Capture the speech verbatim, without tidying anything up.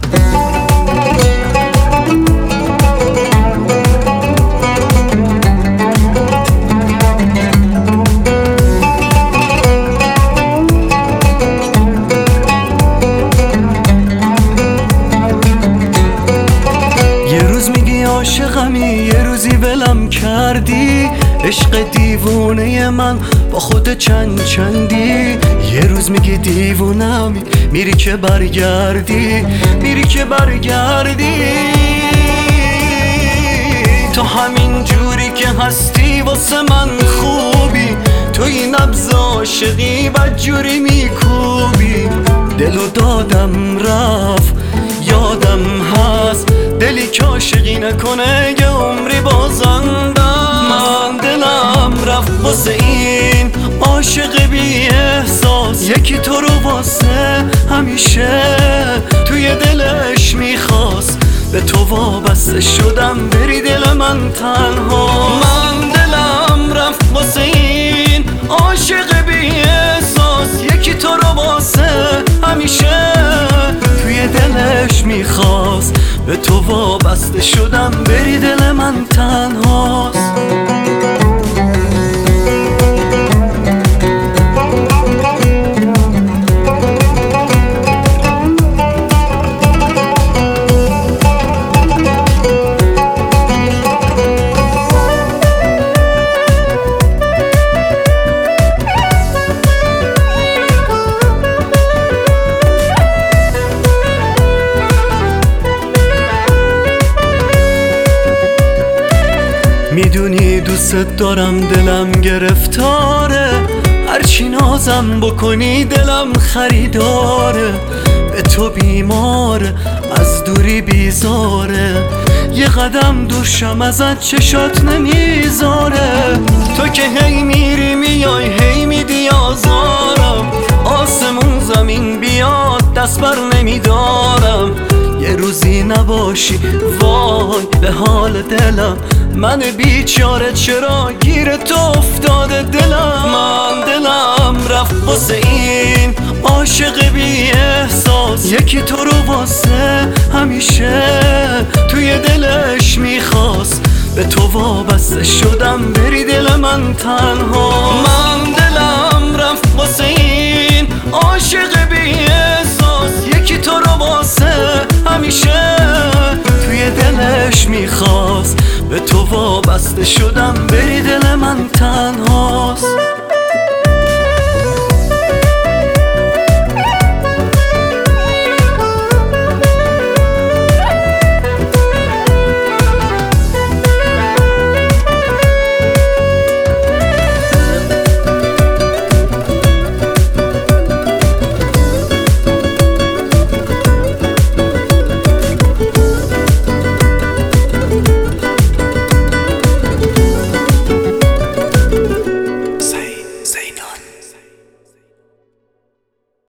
عاشقمی یه روزی ولم کردی، عشق دیوونه من با خود چند چندی. یه روز میگی دیوونمی، میری که برگردی، میری که برگردی. تو همین جوری که هستی واسه من خوبی، تو این نبض عاشقی بدجوری میکوبی. دلو دادم رفت یادم هست، دلی که عاشقی نکنه یه عمری بازندم. من دلم رفت واسه این عاشق بی احساس، یکی تو رو واسه همیشه توی دلش میخواست. به تو وابسته شدم بری دل من تنها. من دلم رفت واسه این عاشق بی احساس، یکی تو رو واسه همیشه توی دلش میخواست. به تو وابسته شدم بری دل من تنهاست. میدونی دوست دارم، دلم گرفتاره، هرچی نازم بکنی دلم خریداره. به تو بیماره، از دوری بیزاره، یه قدم دور شم ازت چشات نمیذاره. تو که هی میری میای هی میدی آزارم، آسمون زمین بیاد دست بر نمیدارم. یه روزی نباشی وای به حال دلم، من بیچاره چرا گیر تو افتاده دلم. من دلم رفت واسه این عاشق بی احساس، یکی تو رو واسه همیشه توی دلش میخواست. به تو وابسته شدم بری دل من تنها. من دلم رفت واسه این عاشق بی احساس، یکی تو رو واسه همیشه توی دلش میخواست. به تو وابسته شدم بری دل من تنهاست.